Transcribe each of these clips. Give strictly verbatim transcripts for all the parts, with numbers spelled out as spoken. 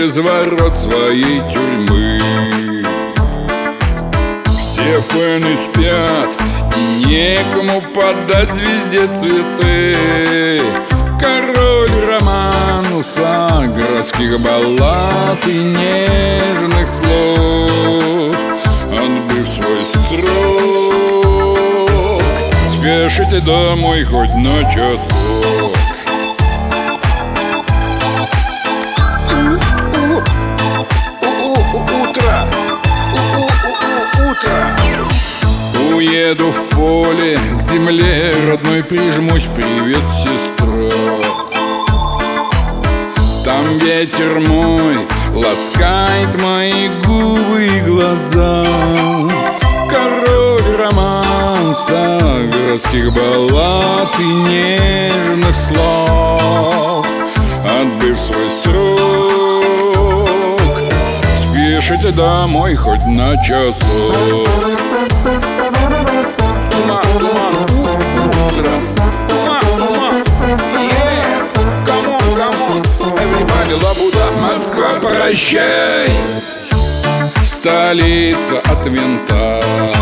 из ворот своей тюрьмы. Все фэны спят, и некому подать звезде цветы. Король романса, городских баллад и нежных слов, отбыв свой срок, спешите домой хоть на часок. Утро, утро. Уеду в поле, к земле родной прижмусь, привет, сестра. Там ветер мой ласкает мои губы и глаза. Король романса, городских баллад и нежных слов, отбыв свой срок, спешите домой хоть на часок. Туман, туман, утро. Туман, туман, yeah. Come on, come on, everybody, лабуда. Москва, прощай, столица от винта.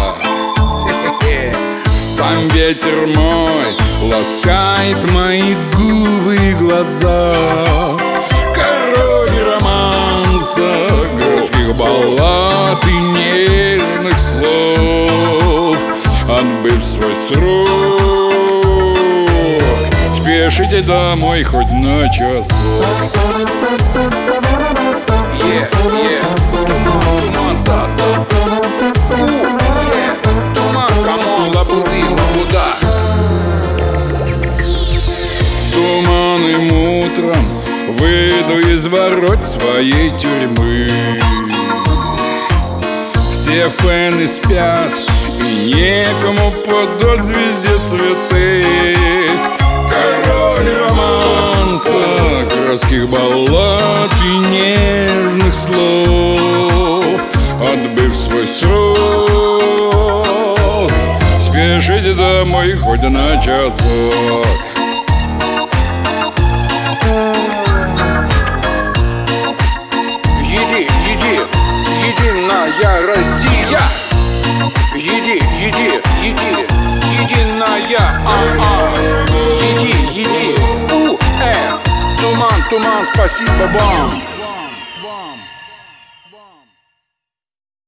Там ветер мой ласкает мои губы и глаза. Король романса, городских баллад и нежных слов, отбыв свой срок, спешите домой хоть на часок. Yeah, yeah. Туман, туман, да, да. У, yeah. Туман, камон, лабуды, лабуда. Туманным утром выйду из ворот своей тюрьмы. Все фэны спят, и некому подать звезде цветы. Король романса, городских баллад и нежных слов, отбыв свой срок, спешите домой хоть на часок. Еди, еди, единая Россия. Еди, еди, еди, единая, а-а. Еди, еди, у, э. Туман, туман, спасибо вам.